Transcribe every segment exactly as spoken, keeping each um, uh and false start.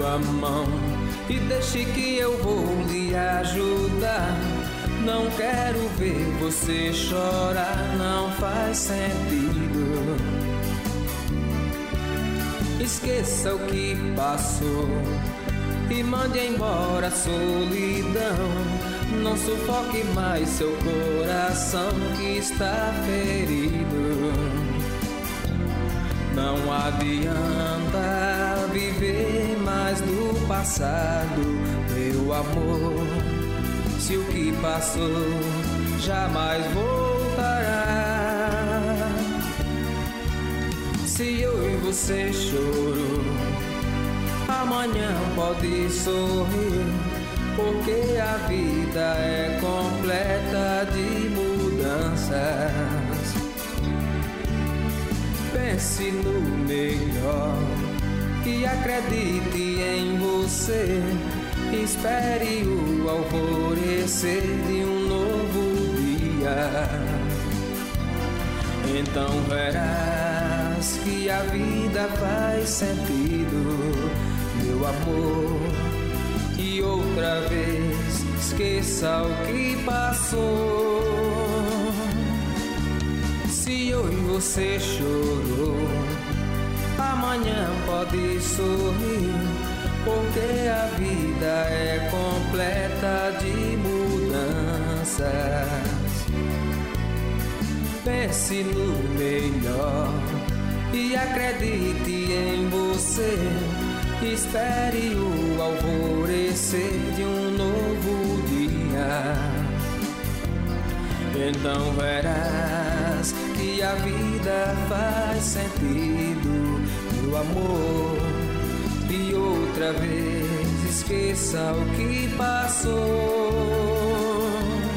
sua mão e deixe que eu vou lhe ajudar. Não quero ver você chorar, não faz sentido. Esqueça o que passou e mande embora a solidão. Não sufoque mais seu coração que está ferido. Não adianta viver mais do passado, meu amor. Se o que passou jamais voltará. Se eu e você chorou, amanhã pode sorrir, porque a vida é completa de mudanças. Pense no melhor e acredite em você. Espere o alvorecer de um novo dia. Então verás que a vida faz sentido, meu amor. E outra vez esqueça o que passou. Se hoje você chorou, amanhã pode sorrir, porque a vida é completa de mudanças. Pense no melhor e acredite em você. Espere o alvorecer de um novo dia. Então verás que a vida faz sentido, meu amor. E outra vez esqueça o que passou.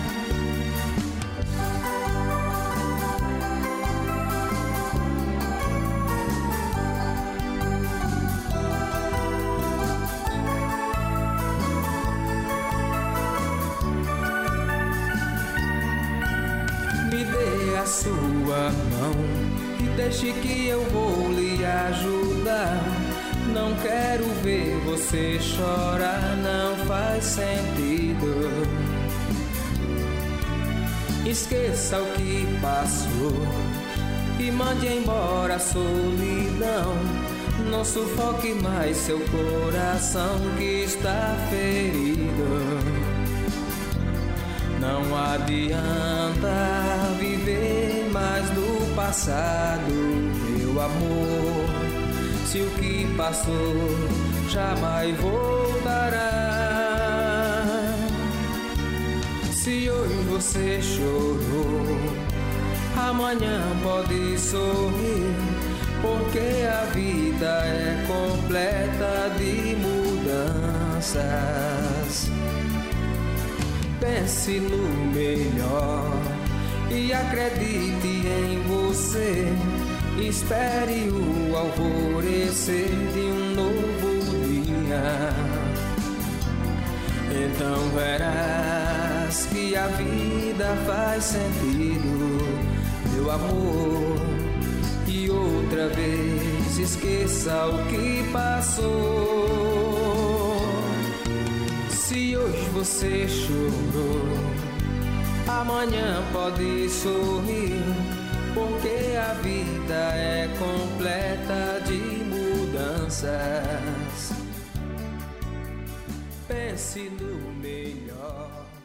Me dê a sua mão e deixe que eu vou lhe ajudar. Não quero ver você chorar, não faz sentido. Esqueça o que passou e mande embora a solidão. Não sufoque mais seu coração que está ferido. Não adianta viver mais do passado, meu amor. Se o que passou jamais voltará. Se hoje você chorou, amanhã pode sorrir, porque a vida é completa de mudanças. Pense no melhor e acredite em você. Espere o alvorecer de um novo dia. Então verás que a vida faz sentido, meu amor. E outra vez esqueça o que passou. Se hoje você chorou, amanhã pode sorrir, porque a vida é completa de mudanças. Pense no melhor